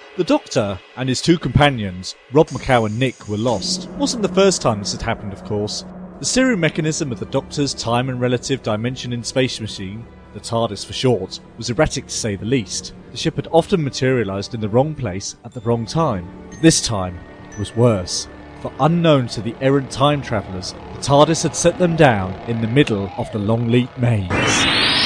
The Doctor and his two companions, Rob McCow and Nick, were lost. It wasn't the first time this had happened, of course. The steering mechanism of the Doctor's time and relative dimension in space machine, the TARDIS for short, was erratic to say the least. The ship had often materialised in the wrong place at the wrong time. But this time was worse. For unknown to the errant time travellers, the TARDIS had set them down in the middle of the Longleat Maze.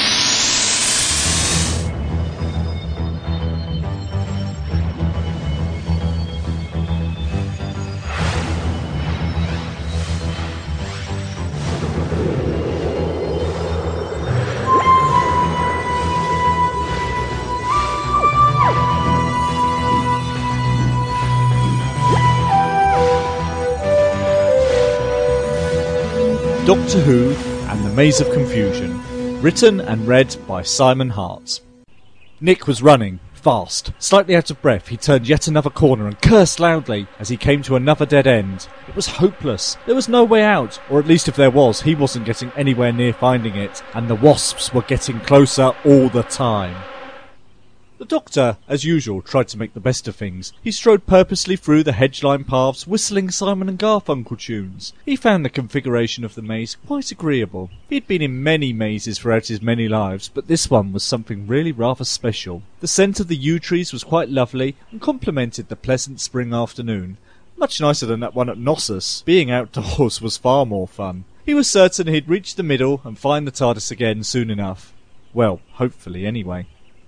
Doctor Who and the Maze of Confusion, written and read by Simon Hart. Nick was running, fast. Slightly out of breath, he turned yet another corner and cursed loudly as he came to another dead end. It was hopeless. There was no way out, or at least if there was, he wasn't getting anywhere near finding it, and the wasps were getting closer all the time. The Doctor, as usual, tried to make the best of things. He strode purposely through the hedge-lined paths, whistling Simon and Garfunkel tunes. He found the configuration of the maze quite agreeable. He'd been in many mazes throughout his many lives, but this one was something really rather special. The scent of the yew trees was quite lovely and complemented the pleasant spring afternoon. Much nicer than that one at Knossos. Being outdoors was far more fun. He was certain he'd reach the middle and find the TARDIS again soon enough. Well, hopefully anyway.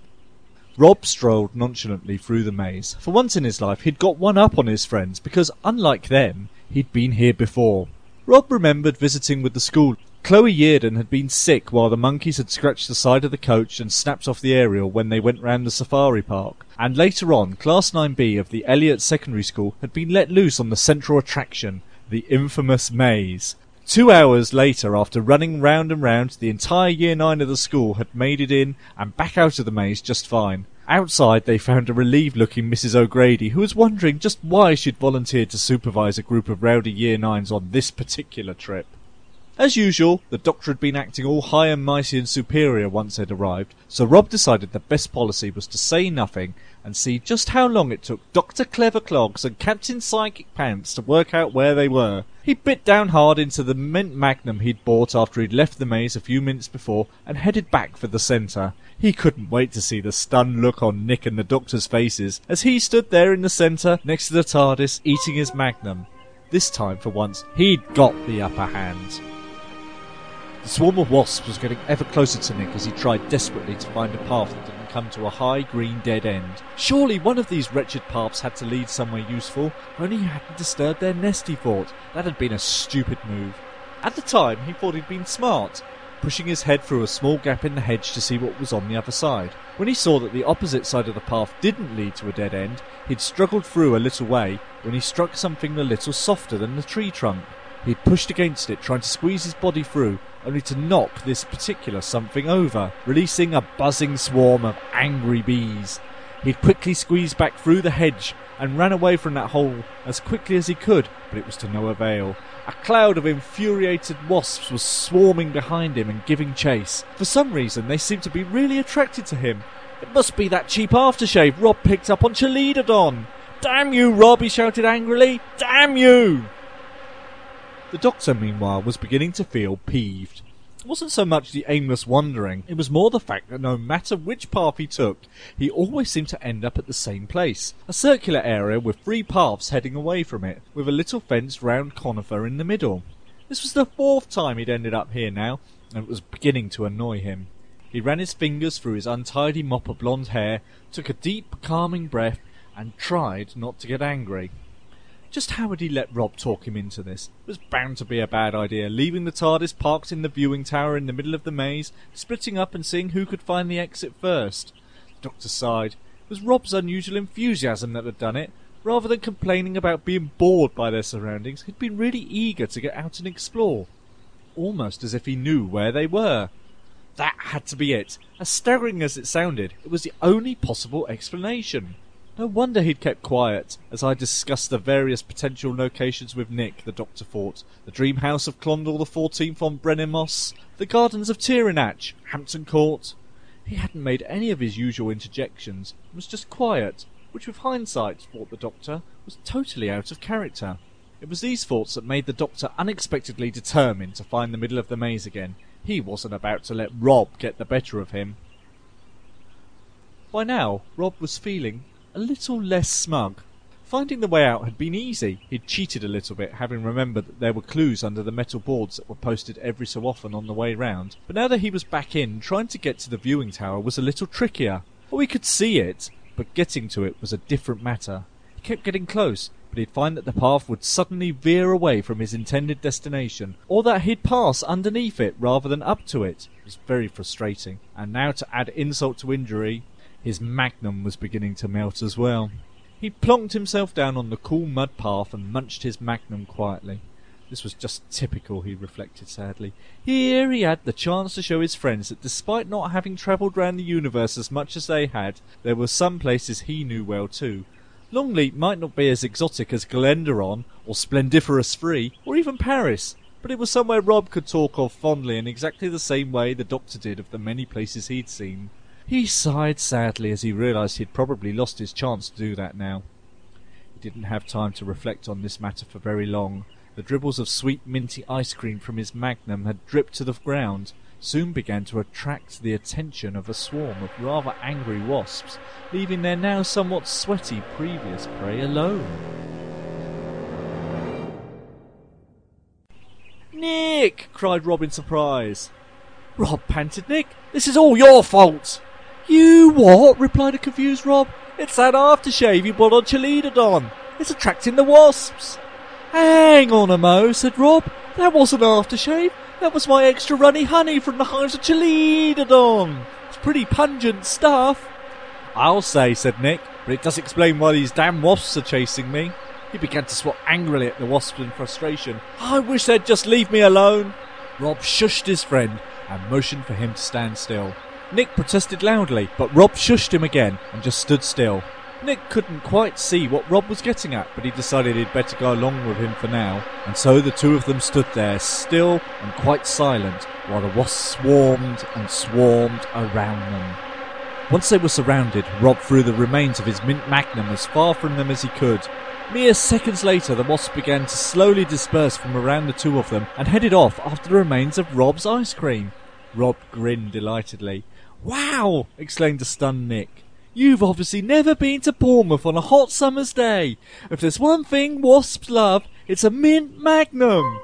Rob strolled nonchalantly through the maze. For once in his life, he'd got one up on his friends, because, unlike them, he'd been here before. Rob remembered visiting with the school. Chloe Yeardon had been sick while the monkeys had scratched the side of the coach and snapped off the aerial when they went round the safari park. And later on, Class 9B of the Elliott Secondary School had been let loose on the central attraction, the infamous maze. 2 hours later, after running round and round, the entire Year 9 of the school had made it in and back out of the maze just fine. Outside, they found a relieved-looking Mrs. O'Grady, who was wondering just why she'd volunteered to supervise a group of rowdy Year 9s on this particular trip. As usual, the Doctor had been acting all high and mighty and superior once they'd arrived, so Rob decided the best policy was to say nothing and see just how long it took Dr. Clever Clogs and Captain Psychic Pants to work out where they were. He bit down hard into the mint magnum he'd bought after he'd left the maze a few minutes before and headed back for the centre. He couldn't wait to see the stunned look on Nick and the Doctor's faces as he stood there in the centre next to the TARDIS eating his magnum. This time, for once, he'd got the upper hand. The swarm of wasps was getting ever closer to Nick as he tried desperately to find a path that didn't come to a high green dead end. Surely one of these wretched paths had to lead somewhere useful, if only he hadn't disturbed their nest, he thought. That had been a stupid move. At the time, he thought he'd been smart, pushing his head through a small gap in the hedge to see what was on the other side. When he saw that the opposite side of the path didn't lead to a dead end, he'd struggled through a little way when he struck something a little softer than the tree trunk. He'd pushed against it, trying to squeeze his body through, only to knock this particular something over, releasing a buzzing swarm of angry bees. He'd quickly squeezed back through the hedge and ran away from that hole as quickly as he could, but it was to no avail. A cloud of infuriated wasps was swarming behind him and giving chase. For some reason, they seemed to be really attracted to him. It must be that cheap aftershave Rob picked up on Chelidodon. "Damn you, Rob!" he shouted angrily. "Damn you!" The Doctor, meanwhile, was beginning to feel peeved. It wasn't so much the aimless wandering, it was more the fact that no matter which path he took, he always seemed to end up at the same place. A circular area with 3 paths heading away from it, with a little fenced round conifer in the middle. This was the 4th time he'd ended up here now, and it was beginning to annoy him. He ran his fingers through his untidy mop of blonde hair, took a deep, calming breath, and tried not to get angry. Just how had he let Rob talk him into this? It was bound to be a bad idea, leaving the TARDIS parked in the viewing tower in the middle of the maze, splitting up and seeing who could find the exit first. The Doctor sighed. It was Rob's unusual enthusiasm that had done it. Rather than complaining about being bored by their surroundings, he'd been really eager to get out and explore. Almost as if he knew where they were. That had to be it. As staggering as it sounded, it was the only possible explanation. No wonder he'd kept quiet, as I discussed the various potential locations with Nick, the Doctor thought. The dream house of Clondal the 14th on Brennan Moss, the gardens of Tyrinach, Hampton Court. He hadn't made any of his usual interjections, and was just quiet, which with hindsight, thought the Doctor, was totally out of character. It was these thoughts that made the Doctor unexpectedly determined to find the middle of the maze again. He wasn't about to let Rob get the better of him. By now, Rob was feeling a little less smug. Finding the way out had been easy. He'd cheated a little bit, having remembered that there were clues under the metal boards that were posted every so often on the way round. But now that he was back in, trying to get to the viewing tower was a little trickier. Well, he could see it, but getting to it was a different matter. He kept getting close, but he'd find that the path would suddenly veer away from his intended destination, or that he'd pass underneath it rather than up to it. It was very frustrating. And now, to add insult to injury, his magnum was beginning to melt as well. He plonked himself down on the cool mud path and munched his magnum quietly. This was just typical, he reflected sadly. Here he had the chance to show his friends that despite not having travelled round the universe as much as they had, there were some places he knew well too. Longleat might not be as exotic as Glenderon, or Splendiferous Free, or even Paris, but it was somewhere Rob could talk of fondly in exactly the same way the Doctor did of the many places he'd seen. He sighed sadly as he realised he'd probably lost his chance to do that now. He didn't have time to reflect on this matter for very long. The dribbles of sweet minty ice cream from his magnum had dripped to the ground, soon began to attract the attention of a swarm of rather angry wasps, leaving their now somewhat sweaty previous prey alone. "Nick!" cried Rob in surprise. "Rob," panted Nick, "this is all your fault!" "You what?" replied a confused Rob. "It's that aftershave you put on Chelidodon. It's attracting the wasps." "Hang on a mo," said Rob. "That wasn't aftershave. That was my extra runny honey from the hives of Chelidodon. It's pretty pungent stuff." "I'll say," said Nick, "but it does explain why these damn wasps are chasing me." He began to swat angrily at the wasps in frustration. "I wish they'd just leave me alone." Rob shushed his friend and motioned for him to stand still. Nick protested loudly, but Rob shushed him again and just stood still. Nick couldn't quite see what Rob was getting at, but he decided he'd better go along with him for now, and so the two of them stood there, still and quite silent, while the wasps swarmed and swarmed around them. Once they were surrounded, Rob threw the remains of his mint magnum as far from them as he could. Mere seconds later, the wasps began to slowly disperse from around the two of them and headed off after the remains of Rob's ice cream. Rob grinned delightedly. "Wow!" exclaimed the stunned Nick. "You've obviously never been to Bournemouth on a hot summer's day. If there's one thing wasps love, it's a mint magnum."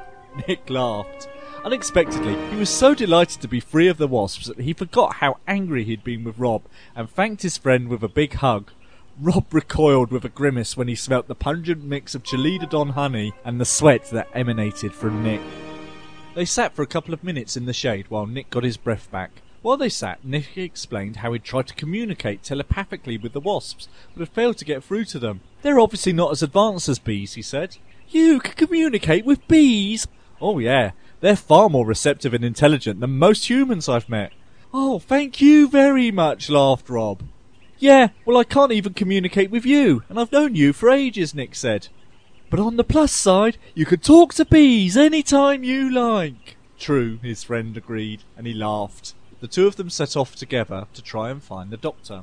Nick laughed. Unexpectedly, he was so delighted to be free of the wasps that he forgot how angry he'd been with Rob and thanked his friend with a big hug. Rob recoiled with a grimace when he smelt the pungent mix of Chelidodon honey and the sweat that emanated from Nick. They sat for a couple of minutes in the shade while Nick got his breath back. While they sat, Nick explained how he'd tried to communicate telepathically with the wasps, but had failed to get through to them. "They're obviously not as advanced as bees," he said. "You can communicate with bees?" "Oh yeah, they're far more receptive and intelligent than most humans I've met." "Oh, thank you very much," laughed Rob. "Yeah, well I can't even communicate with you, and I've known you for ages," Nick said. "But on the plus side, you can talk to bees any time you like." "True," his friend agreed, and he laughed. The two of them set off together to try and find the Doctor.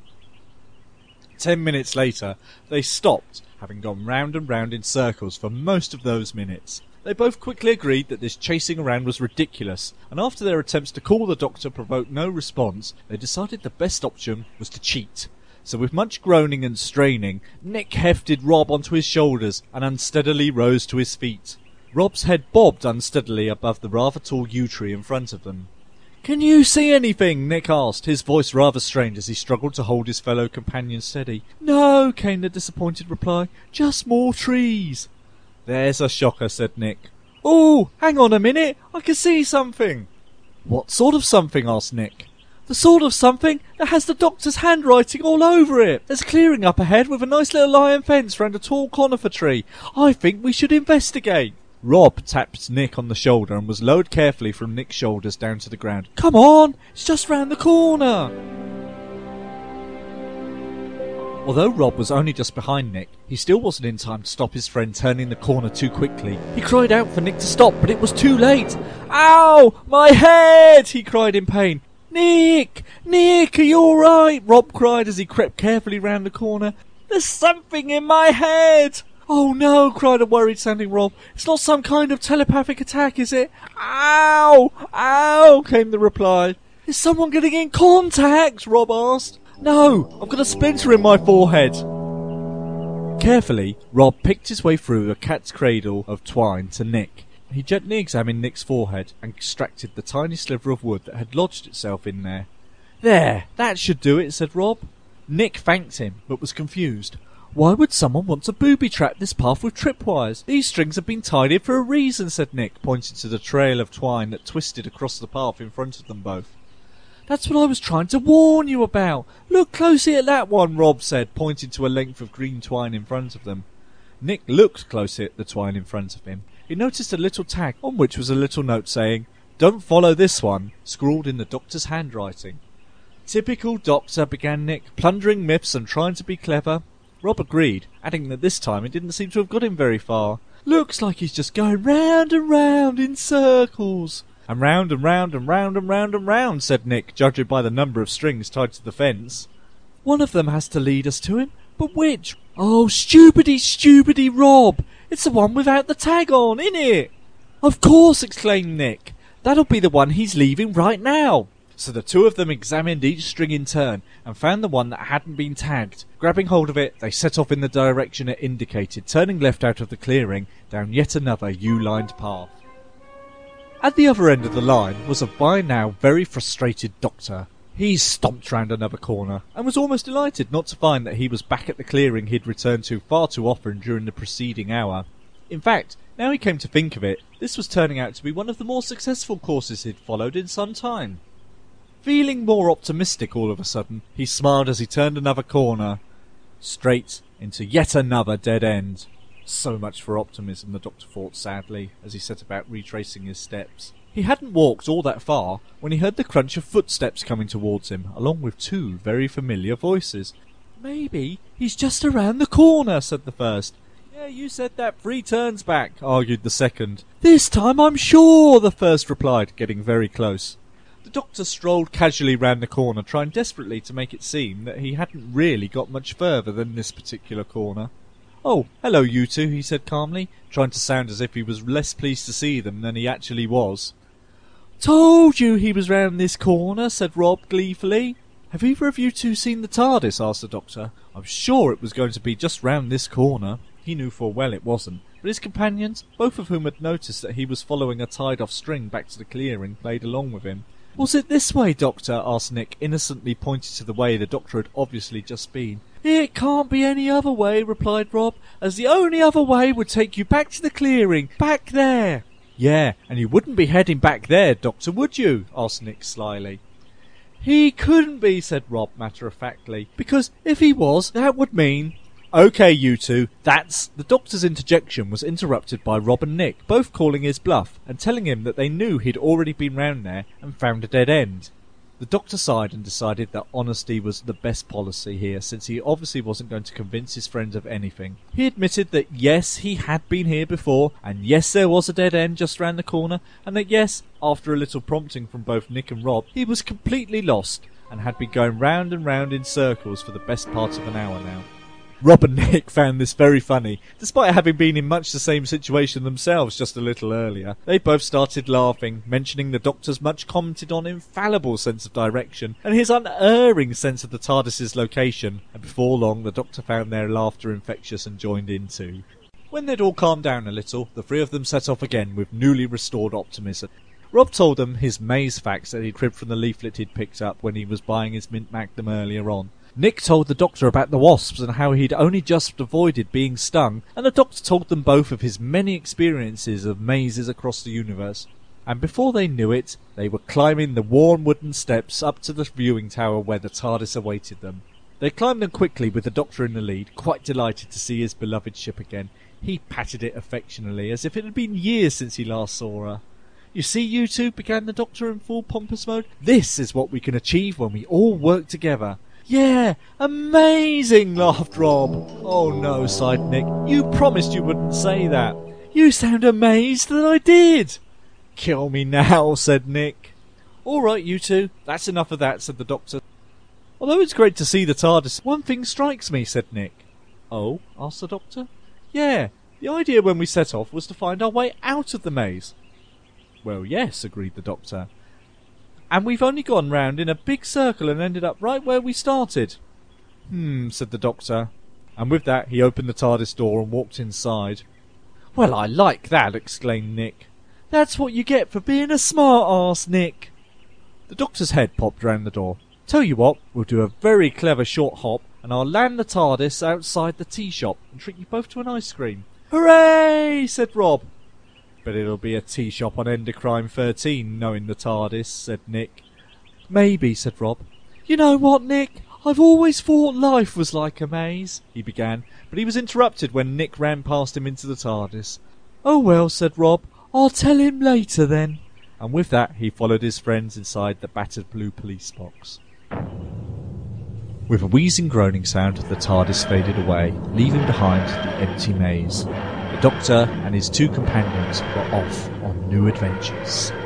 10 minutes later, they stopped, having gone round and round in circles for most of those minutes. They both quickly agreed that this chasing around was ridiculous, and after their attempts to call the Doctor provoked no response, they decided the best option was to cheat. So with much groaning and straining, Nick hefted Rob onto his shoulders and unsteadily rose to his feet. Rob's head bobbed unsteadily above the rather tall yew tree in front of them. "Can you see anything?" Nick asked, his voice rather strained as he struggled to hold his fellow companion steady. "No," came the disappointed reply. "Just more trees." "There's a shocker," said Nick. "Oh, hang on a minute, I can see something." "What sort of something?" asked Nick. "The sort of something that has the Doctor's handwriting all over it. There's a clearing up ahead with a nice little iron fence round a tall conifer tree. I think we should investigate." Rob tapped Nick on the shoulder and was lowered carefully from Nick's shoulders down to the ground. "Come on, it's just round the corner." Although Rob was only just behind Nick, he still wasn't in time to stop his friend turning the corner too quickly. He cried out for Nick to stop, but it was too late. "Ow! My head!" he cried in pain. "Nick! Nick, are you alright?" Rob cried as he crept carefully round the corner. There's something in my head! Oh no, cried a worried-sounding Rob. It's not some kind of telepathic attack, is it? Ow! Ow! Came the reply. Is someone getting in contact? Rob asked. No, I've got a splinter in my forehead. Carefully, Rob picked his way through a cat's cradle of twine to Nick. He gently examined Nick's forehead and extracted the tiny sliver of wood that had lodged itself in there. There, that should do it, said Rob. Nick thanked him, but was confused. Why would someone want to booby-trap this path with tripwires? These strings have been tied in for a reason, said Nick, pointing to the trail of twine that twisted across the path in front of them both. That's what I was trying to warn you about. Look closely at that one, Rob said, pointing to a length of green twine in front of them. Nick looked closely at the twine in front of him. He noticed a little tag on which was a little note saying, "Don't follow this one," scrawled in the doctor's handwriting. Typical doctor, began Nick, plundering myths and trying to be clever. Rob agreed, adding that this time it didn't seem to have got him very far. Looks like he's just going round and round in circles. And round and round and round and round and round, said Nick, judging by the number of strings tied to the fence. One of them has to lead us to him, but which? Oh, stupidity, Rob! It's the one without the tag on, innit? Of course, exclaimed Nick. That'll be the one he's leaving right now. So the two of them examined each string in turn and found the one that hadn't been tagged. Grabbing hold of it, they set off in the direction it indicated, turning left out of the clearing down yet another U-lined path. At the other end of the line was a by now very frustrated doctor. He stomped round another corner and was almost delighted not to find that he was back at the clearing he'd returned to far too often during the preceding hour. In fact, now he came to think of it, this was turning out to be one of the more successful courses he'd followed in some time. Feeling more optimistic all of a sudden, he smiled as he turned another corner, straight into yet another dead end. So much for optimism, the doctor thought sadly, as he set about retracing his steps. He hadn't walked all that far when he heard the crunch of footsteps coming towards him, along with two very familiar voices. Maybe he's just around the corner, said the first. Yeah, you said that 3 turns back, argued the second. This time I'm sure, the first replied, getting very close. The doctor strolled casually round the corner, trying desperately to make it seem that he hadn't really got much further than this particular corner. Oh, hello you two, he said calmly, trying to sound as if he was less pleased to see them than he actually was. Told you he was round this corner, said Rob gleefully. Have either of you two seen the TARDIS? Asked the doctor. I'm sure it was going to be just round this corner. He knew full well it wasn't, but his companions, both of whom had noticed that he was following a tied-off string back to the clearing, played along with him. Was it this way, Doctor? Asked Nick, innocently pointing to the way the doctor had obviously just been. It can't be any other way, replied Rob, as the only other way would take you back to the clearing, back there. Yeah, and you wouldn't be heading back there, Doctor, would you? Asked Nick slyly. He couldn't be, said Rob matter-of-factly, because if he was, that would mean... Okay, you two, that's... The doctor's interjection was interrupted by Rob and Nick, both calling his bluff, and telling him that they knew he'd already been round there and found a dead end. The doctor sighed and decided that honesty was the best policy here, since he obviously wasn't going to convince his friend of anything. He admitted that yes, he had been here before, and yes, there was a dead end just round the corner, and that yes, after a little prompting from both Nick and Rob, he was completely lost, and had been going round and round in circles for the best part of an hour now. Rob and Nick found this very funny. Despite having been in much the same situation themselves just a little earlier, they both started laughing, mentioning the doctor's much commented on infallible sense of direction and his unerring sense of the TARDIS's location, and before long the doctor found their laughter infectious and joined in too. When they'd all calmed down a little, the three of them set off again with newly restored optimism. Rob told them his maze facts that he'd cribbed from the leaflet he'd picked up when he was buying his mint magnum earlier on. Nick told the doctor about the wasps and how he'd only just avoided being stung, and the doctor told them both of his many experiences of mazes across the universe. And before they knew it, they were climbing the worn wooden steps up to the viewing tower where the TARDIS awaited them. They climbed them quickly with the doctor in the lead, quite delighted to see his beloved ship again. He patted it affectionately, as if it had been years since he last saw her. You see, you two, began the doctor in full pompous mode, this is what we can achieve when we all work together. Yeah, amazing, laughed Rob. Oh no, sighed Nick. You promised you wouldn't say that. You sound amazed that I did. Kill me now, said Nick. All right, you two, that's enough of that, said the doctor. Although it's great to see the TARDIS, one thing strikes me, said Nick. Oh? Asked the Doctor. Yeah, the idea when we set off was to find our way out of the maze. Well, yes, agreed the Doctor. And we've only gone round in a big circle and ended up right where we started. Said the Doctor. And with that he opened the TARDIS door and walked inside. Well, I like that, exclaimed Nick. That's what you get for being a smart-ass, Nick. The Doctor's head popped round the door. Tell you what, we'll do a very clever short hop and I'll land the TARDIS outside the tea shop and treat you both to an ice cream. Hooray! Said Rob. But it'll be a tea shop on Endocrine 13, knowing the TARDIS, said Nick. Maybe, said Rob. You know what, Nick? I've always thought life was like a maze, he began, but he was interrupted when Nick ran past him into the TARDIS. Oh well, said Rob, I'll tell him later then. And with that he followed his friends inside the battered blue police box. With a wheezing groaning sound, the TARDIS faded away, leaving behind the empty maze. The Doctor and his two companions were off on new adventures.